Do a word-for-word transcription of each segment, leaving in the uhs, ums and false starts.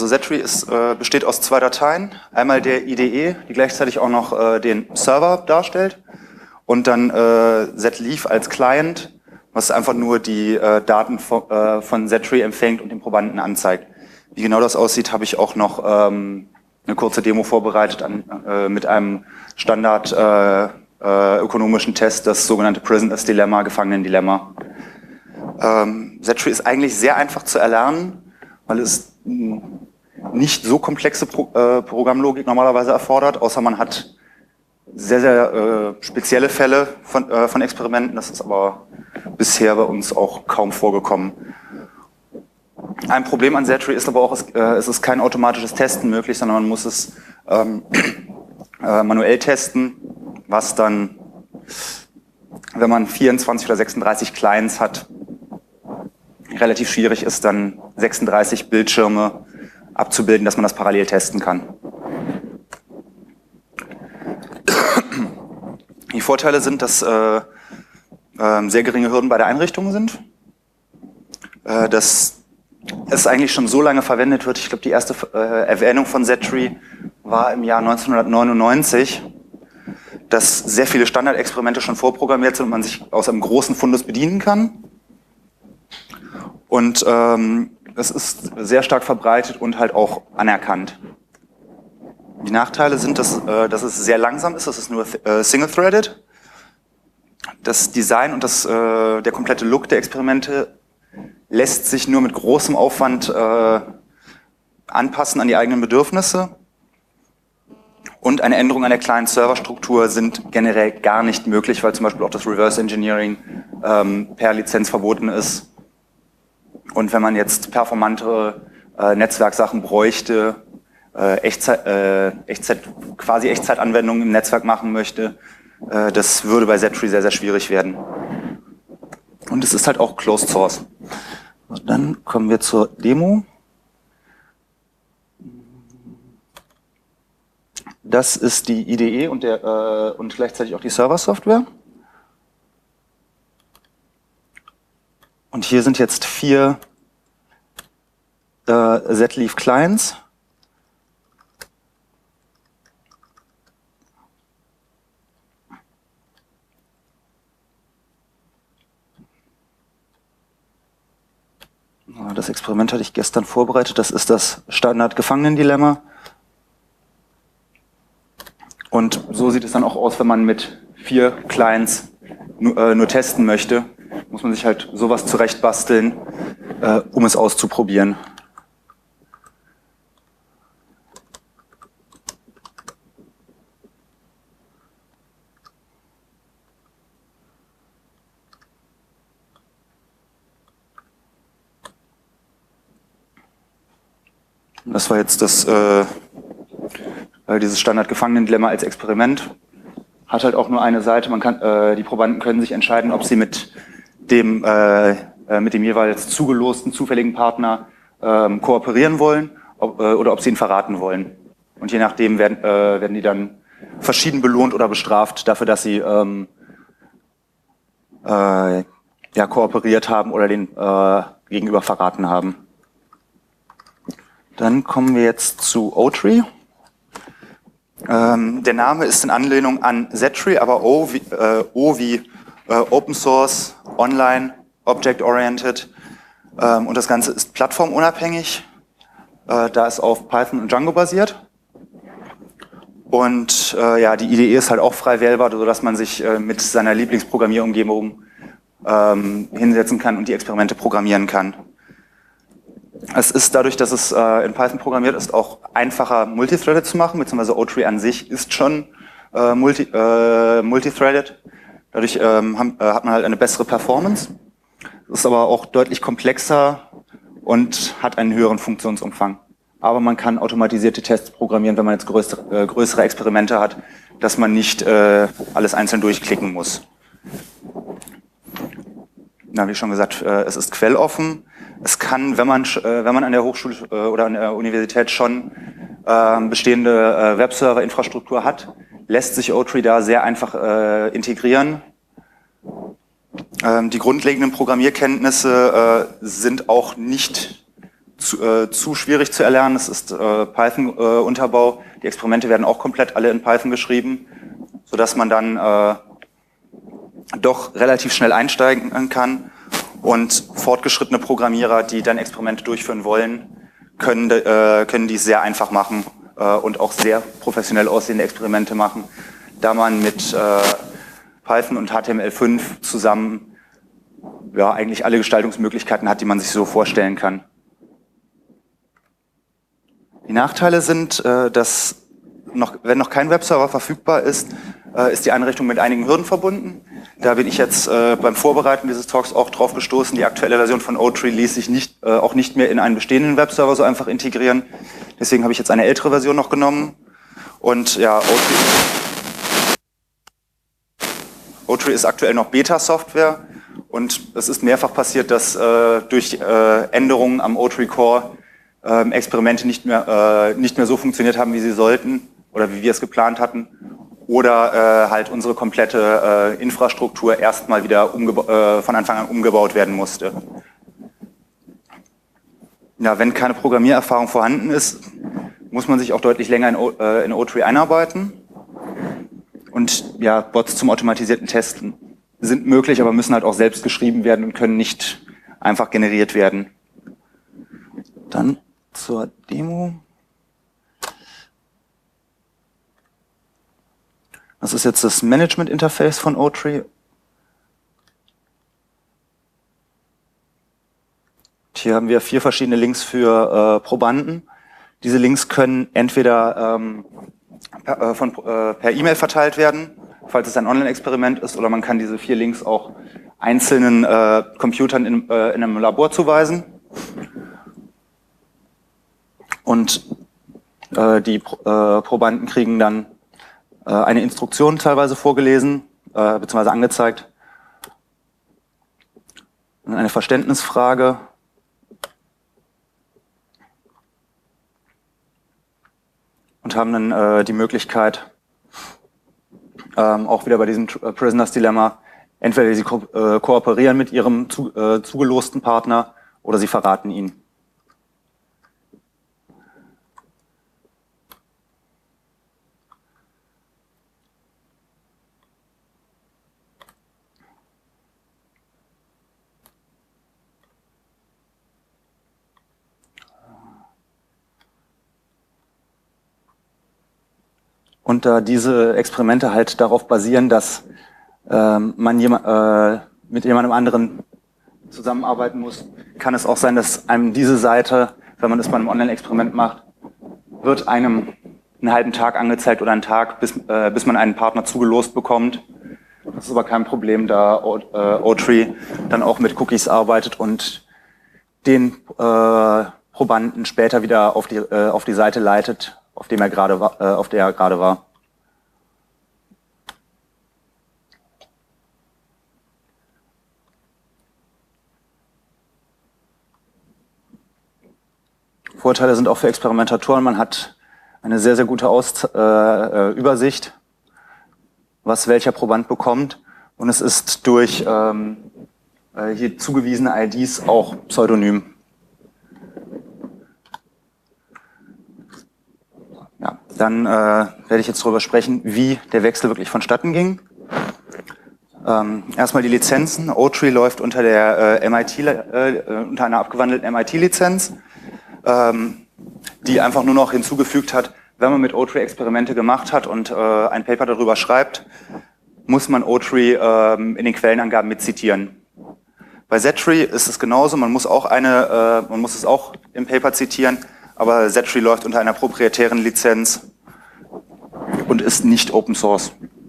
Also Z-Tree ist, äh, besteht aus zwei Dateien. Einmal der I D E, die gleichzeitig auch noch äh, den Server darstellt. Und dann äh, Z-Leaf als Client, was einfach nur die äh, Daten von, äh, von Z-Tree empfängt und den Probanden anzeigt. Wie genau das aussieht, habe ich auch noch ähm, eine kurze Demo vorbereitet an, äh, mit einem Standard äh, äh, ökonomischen Test, das sogenannte Prisoner's Dilemma, Gefangenen-Dilemma. Ähm, Z-Tree ist eigentlich sehr einfach zu erlernen, weil es mh, nicht so komplexe Pro äh, Programmlogik normalerweise erfordert, außer man hat sehr, sehr äh, spezielle Fälle von, äh, von Experimenten. Das ist aber bisher bei uns auch kaum vorgekommen. Ein Problem an Z-Tree ist aber auch, es, äh, es ist kein automatisches Testen möglich, sondern man muss es ähm, äh, manuell testen, was dann, wenn man vierundzwanzig oder sechsunddreißig Clients hat, relativ schwierig ist, dann sechsunddreißig Bildschirme abzubilden, dass man das parallel testen kann. Die Vorteile sind, dass äh, äh, sehr geringe Hürden bei der Einrichtung sind, äh, dass es eigentlich schon so lange verwendet wird. Ich glaube, die erste äh, Erwähnung von Z-Tree war im Jahr neunzehnhundertneunundneunzig, dass sehr viele Standardexperimente schon vorprogrammiert sind und man sich aus einem großen Fundus bedienen kann. Und ähm, es ist sehr stark verbreitet und halt auch anerkannt. Die Nachteile sind, dass, äh, dass es sehr langsam ist, es ist nur äh, single-threaded. Das Design und das, äh, der komplette Look der Experimente lässt sich nur mit großem Aufwand äh, anpassen an die eigenen Bedürfnisse. Und eine Änderung an der Client-Server-Struktur sind generell gar nicht möglich, weil zum Beispiel auch das Reverse Engineering ähm, per Lizenz verboten ist. Und wenn man jetzt performantere äh, Netzwerksachen bräuchte, äh, Echtzeit, äh, Echtzeit, quasi Echtzeitanwendungen im Netzwerk machen möchte, äh, das würde bei Z-Tree sehr, sehr schwierig werden. Und es ist halt auch Closed Source. Und dann kommen wir zur Demo. Das ist die I D E und, der, äh, und gleichzeitig auch die Server-Software. Und hier sind jetzt vier äh, Z-Leaf Clients. Das Experiment hatte ich gestern vorbereitet. Das ist das Standard-Gefangenen-Dilemma. Und so sieht es dann auch aus, wenn man mit vier Clients nur, äh, nur testen möchte. Muss man sich halt sowas zurechtbasteln, äh, um es auszuprobieren. Das war jetzt das, äh, dieses Standard-Gefangenen-Dilemma als Experiment. Hat halt auch nur eine Seite. Man kann, äh, die Probanden können sich entscheiden, ob sie mit dem, äh, mit dem jeweils zugelosten, zufälligen Partner äh, kooperieren wollen ob, äh, oder ob sie ihn verraten wollen. Und je nachdem werden, äh, werden die dann verschieden belohnt oder bestraft dafür, dass sie ähm, äh, ja, kooperiert haben oder den äh, Gegenüber verraten haben. Dann kommen wir jetzt zu O-Tree. Ähm, der Name ist in Anlehnung an Z-Tree, aber O wie, äh, O wie äh, Open Source, Online, Object-Oriented. Ähm, und das Ganze ist plattformunabhängig, äh, da es auf Python und Django basiert. Und äh, ja, die I D E ist halt auch frei wählbar, sodass man sich äh, mit seiner Lieblingsprogrammierumgebung ähm, hinsetzen kann und die Experimente programmieren kann. Es ist dadurch, dass es äh, in Python programmiert ist, auch einfacher multithreaded zu machen, beziehungsweise O-Tree an sich ist schon äh, multi, äh, multithreaded. Dadurch ähm, haben, äh, hat man halt eine bessere Performance. Es ist aber auch deutlich komplexer und hat einen höheren Funktionsumfang. Aber man kann automatisierte Tests programmieren, wenn man jetzt größere, äh, größere Experimente hat, dass man nicht äh, alles einzeln durchklicken muss. Na, wie schon gesagt, äh, es ist quelloffen. Es kann, wenn man, äh, wenn man an der Hochschule äh, oder an der Universität schon äh, bestehende äh, Webserver-Infrastruktur hat, lässt sich O-Tree da sehr einfach äh, integrieren. Ähm, die grundlegenden Programmierkenntnisse äh, sind auch nicht zu, äh, zu schwierig zu erlernen. Es ist äh, Python-Unterbau. Äh, die Experimente werden auch komplett alle in Python geschrieben, sodass man dann äh, doch relativ schnell einsteigen kann. Und fortgeschrittene Programmierer, die dann Experimente durchführen wollen, können, äh, können dies sehr einfach machen äh, und auch sehr professionell aussehende Experimente machen, da man mit äh, Python und H T M L fünf zusammen ja eigentlich alle Gestaltungsmöglichkeiten hat, die man sich so vorstellen kann. Die Nachteile sind, äh, dass noch, wenn noch kein Webserver verfügbar ist, äh, ist die Einrichtung mit einigen Hürden verbunden. Da bin ich jetzt äh, beim Vorbereiten dieses Talks auch drauf gestoßen. Die aktuelle Version von O-Tree ließ sich nicht, äh, auch nicht mehr in einen bestehenden Webserver so einfach integrieren. Deswegen habe ich jetzt eine ältere Version noch genommen. Und ja, O-Tree, O-Tree ist aktuell noch Beta-Software. Und es ist mehrfach passiert, dass äh, durch äh, Änderungen am O-Tree Core äh, Experimente nicht mehr, äh, nicht mehr so funktioniert haben, wie sie sollten oder wie wir es geplant hatten. Oder äh, halt unsere komplette äh, Infrastruktur erstmal wieder äh, von Anfang an umgebaut werden musste. Ja, wenn keine Programmiererfahrung vorhanden ist, muss man sich auch deutlich länger in, o äh, in O-Tree einarbeiten. Und ja, Bots zum automatisierten Testen sind möglich, aber müssen halt auch selbst geschrieben werden und können nicht einfach generiert werden. Dann zur Demo. Das ist jetzt das Management-Interface von O-Tree. Hier haben wir vier verschiedene Links für äh, Probanden. Diese Links können entweder ähm, per, äh, von, äh, per E-Mail verteilt werden, falls es ein Online-Experiment ist, oder man kann diese vier Links auch einzelnen äh, Computern in, äh, in einem Labor zuweisen. Und äh, die äh, Probanden kriegen dann eine Instruktion teilweise vorgelesen, äh, beziehungsweise angezeigt. Eine Verständnisfrage. Und haben dann äh, die Möglichkeit, ähm, auch wieder bei diesem Prisoners Dilemma, entweder sie ko äh, kooperieren mit ihrem zu, äh, zugelosten Partner oder sie verraten ihn. Und da diese Experimente halt darauf basieren, dass ähm, man jemand, äh, mit jemandem anderen zusammenarbeiten muss, kann es auch sein, dass einem diese Seite, wenn man das bei einem Online-Experiment macht, wird einem einen halben Tag angezeigt oder einen Tag, bis, äh, bis man einen Partner zugelost bekommt. Das ist aber kein Problem, da O-Tree dann auch mit Cookies arbeitet und den äh, Probanden später wieder auf die, äh, auf die Seite leitet, auf dem er gerade war, äh, auf der er gerade war. Vorteile sind auch für Experimentatoren, man hat eine sehr, sehr gute Aus äh, Übersicht, was welcher Proband bekommt, und es ist durch ähm, hier zugewiesene I Ds auch pseudonym. Ja, dann äh, werde ich jetzt darüber sprechen, wie der Wechsel wirklich vonstatten ging. Ähm, erstmal die Lizenzen. O-Tree läuft unter der äh, M I T, äh, unter einer abgewandelten M I T-Lizenz, ähm, die einfach nur noch hinzugefügt hat, wenn man mit O-Tree Experimente gemacht hat und äh, ein Paper darüber schreibt, muss man O-Tree ähm, in den Quellenangaben mitzitieren. Bei Z-Tree ist es genauso, man muss auch eine, äh, man muss es auch im Paper zitieren, aber Z-Tree läuft unter einer proprietären Lizenz und ist nicht Open Source.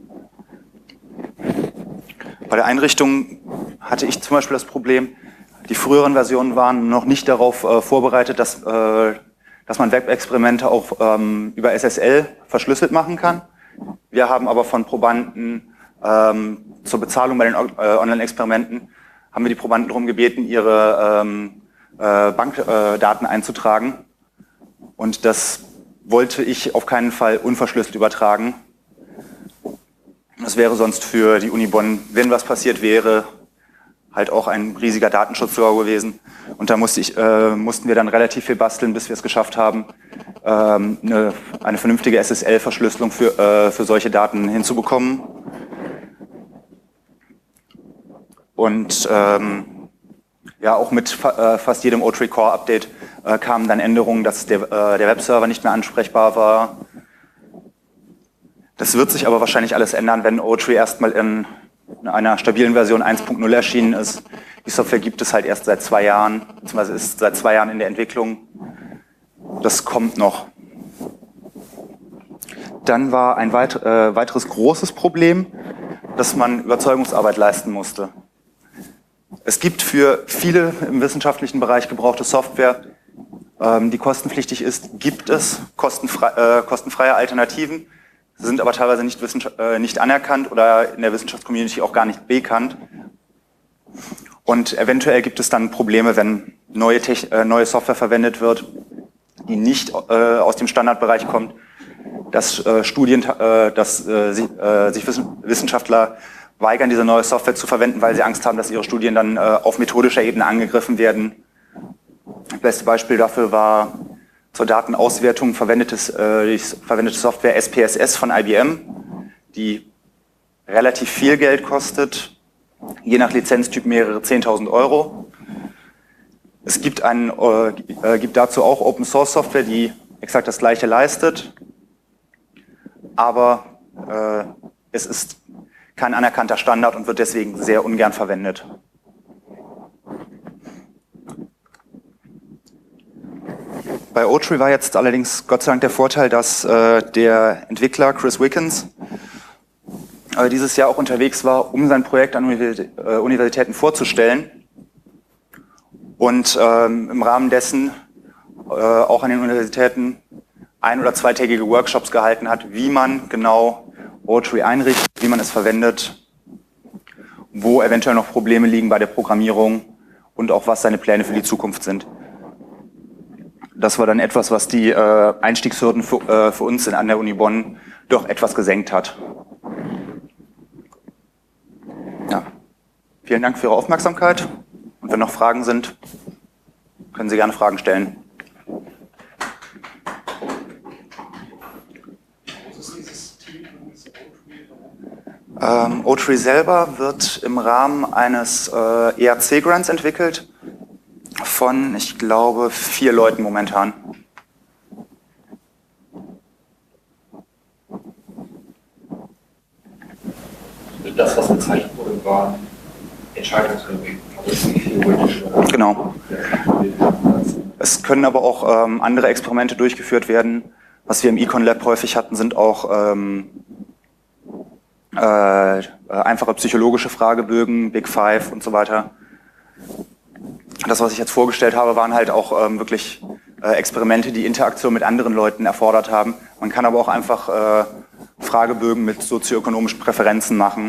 Bei der Einrichtung hatte ich zum Beispiel das Problem, die früheren Versionen waren noch nicht darauf äh, vorbereitet, dass, äh, dass man Web-Experimente auch ähm, über S S L verschlüsselt machen kann. Wir haben aber von Probanden ähm, zur Bezahlung bei den äh, Online-Experimenten haben wir die Probanden darum gebeten, ihre ähm, äh, Bankdaten äh, einzutragen. Und das wollte ich auf keinen Fall unverschlüsselt übertragen. Das wäre sonst für die Uni Bonn, wenn was passiert wäre, halt auch ein riesiger Datenschutz gewesen. Und da musste ich, äh, mussten wir dann relativ viel basteln, bis wir es geschafft haben, ähm, eine, eine vernünftige S S L-Verschlüsselung für, äh, für solche Daten hinzubekommen. Und ähm, ja, auch mit fa äh, fast jedem O drei Core Update äh, kamen dann Änderungen, dass der, äh, der Webserver nicht mehr ansprechbar war. Das wird sich aber wahrscheinlich alles ändern, wenn O drei erstmal in einer stabilen Version eins Punkt null erschienen ist. Die Software gibt es halt erst seit zwei Jahren, beziehungsweise ist seit zwei Jahren in der Entwicklung. Das kommt noch. Dann war ein weit, äh, weiteres großes Problem, dass man Überzeugungsarbeit leisten musste. Es gibt für viele im wissenschaftlichen Bereich gebrauchte Software, ähm, die kostenpflichtig ist, gibt es kostenfrei, äh, kostenfreie Alternativen, sind aber teilweise nicht, äh, nicht anerkannt oder in der Wissenschaftscommunity auch gar nicht bekannt. Und eventuell gibt es dann Probleme, wenn neue, Techn äh, neue Software verwendet wird, die nicht äh, aus dem Standardbereich kommt, dass, äh, Studien, äh, dass äh, sich, äh, sich Wissenschaftler weigern, diese neue Software zu verwenden, weil sie Angst haben, dass ihre Studien dann äh, auf methodischer Ebene angegriffen werden. Das beste Beispiel dafür war zur Datenauswertung verwendetes, äh, die verwendete Software S P S S von I B M, die relativ viel Geld kostet, je nach Lizenztyp mehrere zehntausend Euro. Es gibt, einen, äh, gibt dazu auch Open Source Software, die exakt das Gleiche leistet, aber äh, es ist kein anerkannter Standard und wird deswegen sehr ungern verwendet. Bei O drei war jetzt allerdings Gott sei Dank der Vorteil, dass äh, der Entwickler Chris Wickens äh, dieses Jahr auch unterwegs war, um sein Projekt an Universitäten vorzustellen und ähm, im Rahmen dessen äh, auch an den Universitäten ein- oder zweitägige Workshops gehalten hat, wie man genau O drei einrichtet, wie man es verwendet, wo eventuell noch Probleme liegen bei der Programmierung und auch was seine Pläne für die Zukunft sind. Das war dann etwas, was die äh, Einstiegshürden für, äh, für uns in, an der Uni Bonn doch etwas gesenkt hat. Ja. Vielen Dank für Ihre Aufmerksamkeit und wenn noch Fragen sind, können Sie gerne Fragen stellen. Ähm, O drei selber wird im Rahmen eines äh, E R C-Grants entwickelt von, ich glaube, vier Leuten momentan. Das, was gezeigt wurde, war Entscheidungswege. Genau. Es können aber auch ähm, andere Experimente durchgeführt werden. Was wir im Econ Lab häufig hatten, sind auch ähm, äh, einfache psychologische Fragebögen, Big Five und so weiter. Das, was ich jetzt vorgestellt habe, waren halt auch ähm, wirklich äh, Experimente, die Interaktion mit anderen Leuten erfordert haben. Man kann aber auch einfach äh, Fragebögen mit sozioökonomischen Präferenzen machen.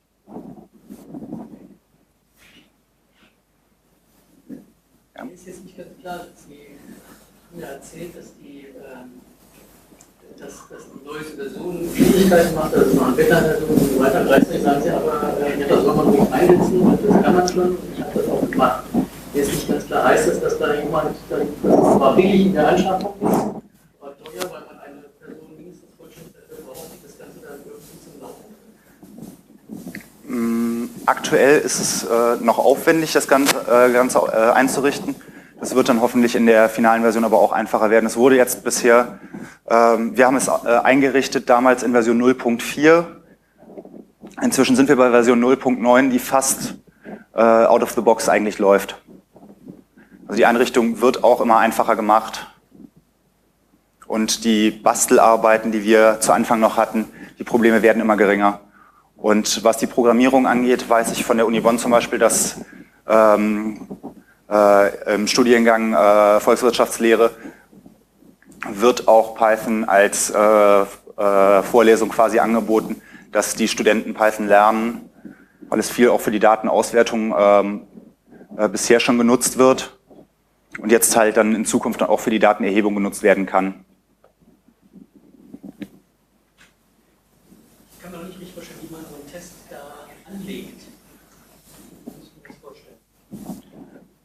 Ja. Mir ist jetzt nicht ganz klar, Sie haben ja erzählt, dass die, ähm, dass, dass die neue Version Schwierigkeiten macht, dass man Beta-Version und so weiter. Gleichzeitig sagen Sie aber, äh, ja, das soll man ruhig einsetzen und das kann man schon. Ich habe das auch gemacht. Mir ist nicht ganz klar, heißt das, dass da jemand, dass es zwar billig in der Anschaffung ist, aber teuer, weil man eine Person mindestens vollständig dafür braucht, die das Ganze dann irgendwie zum Laufen bringt? Aktuell ist es äh, noch aufwendig, das Ganze, äh, Ganze äh, einzurichten. Das wird dann hoffentlich in der finalen Version aber auch einfacher werden. Es wurde jetzt bisher, ähm, wir haben es äh, eingerichtet damals in Version null Punkt vier. Inzwischen sind wir bei Version null Punkt neun, die fast äh, out of the box eigentlich läuft. Also die Einrichtung wird auch immer einfacher gemacht. Und die Bastelarbeiten, die wir zu Anfang noch hatten, die Probleme werden immer geringer. Und was die Programmierung angeht, weiß ich von der Uni Bonn zum Beispiel, dass ähm, äh, im Studiengang äh, Volkswirtschaftslehre wird auch Python als äh, äh, Vorlesung quasi angeboten, dass die Studenten Python lernen, weil es viel auch für die Datenauswertung ähm, äh, bisher schon genutzt wird und jetzt halt dann in Zukunft auch für die Datenerhebung genutzt werden kann. Ich kann mir noch nicht richtig vorstellen, wie man so einen Test da anlegt.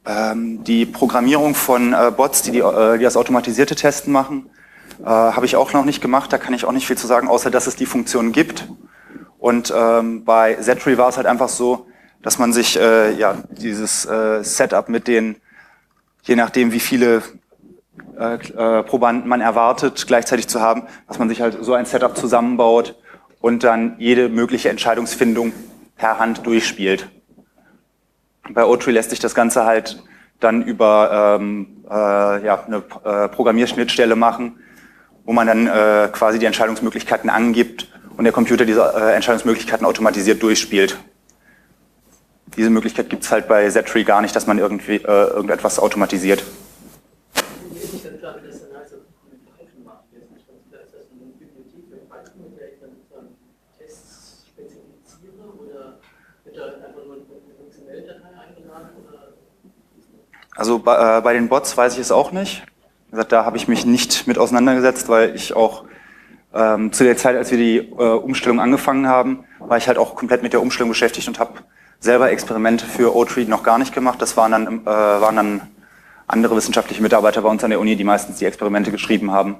Ähm, die Programmierung von äh, Bots, die, die, äh, die das automatisierte Testen machen, äh, habe ich auch noch nicht gemacht. Da kann ich auch nicht viel zu sagen, außer dass es die Funktion gibt. Und ähm, bei Zetri war es halt einfach so, dass man sich äh, ja dieses äh, Setup mit den, je nachdem wie viele äh, äh, Probanden man erwartet, gleichzeitig zu haben, dass man sich halt so ein Setup zusammenbaut und dann jede mögliche Entscheidungsfindung per Hand durchspielt. Bei O-Tree lässt sich das Ganze halt dann über ähm, äh, ja, eine äh, Programmierschnittstelle machen, wo man dann äh, quasi die Entscheidungsmöglichkeiten angibt und der Computer diese äh, Entscheidungsmöglichkeiten automatisiert durchspielt. Diese Möglichkeit gibt es halt bei Zetri gar nicht, dass man irgendwie äh, irgendetwas automatisiert. Mir ist nicht ganz klar, wie das dann heißt, dass man mit Python macht. Mir ist nicht ganz klar, ist das eine Bibliothek mit Python, mit der ich dann sozusagen Tests spezifiziere, oder wird da einfach nur eine X M L-Datei eingeladen? Oder? Also bei, äh, bei den Bots weiß ich es auch nicht. Wie gesagt, da habe ich mich nicht mit auseinandergesetzt, weil ich auch ähm, zu der Zeit, als wir die äh, Umstellung angefangen haben, war ich halt auch komplett mit der Umstellung beschäftigt und habe selber Experimente für O-Tree noch gar nicht gemacht. Das waren dann, äh, waren dann andere wissenschaftliche Mitarbeiter bei uns an der Uni, die meistens die Experimente geschrieben haben.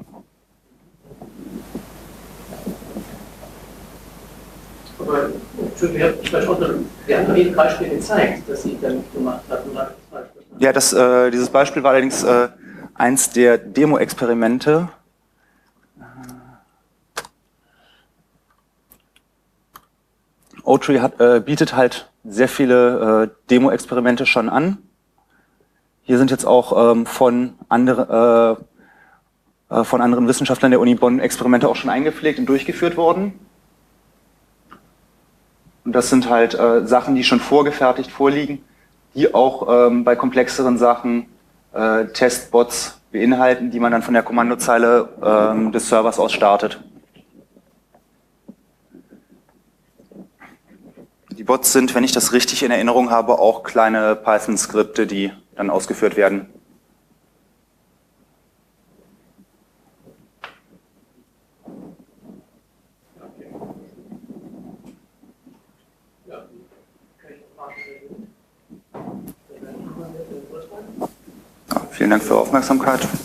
Aber Entschuldigung, ich habe wir haben doch eben Beispiel gezeigt, dass Sie damit gemacht hatten. Ja, das, äh, dieses Beispiel war allerdings äh, eins der Demo-Experimente. O-Tree hat, äh, bietet halt sehr viele äh, Demo-Experimente schon an. Hier sind jetzt auch ähm, von, andere, äh, äh, von anderen Wissenschaftlern der Uni Bonn Experimente auch schon eingepflegt und durchgeführt worden. Und das sind halt äh, Sachen, die schon vorgefertigt vorliegen, die auch ähm, bei komplexeren Sachen äh, Testbots beinhalten, die man dann von der Kommandozeile ähm, des Servers aus startet. Die Bots sind, wenn ich das richtig in Erinnerung habe, auch kleine Python-Skripte, die dann ausgeführt werden. Ja, vielen Dank für Ihre Aufmerksamkeit.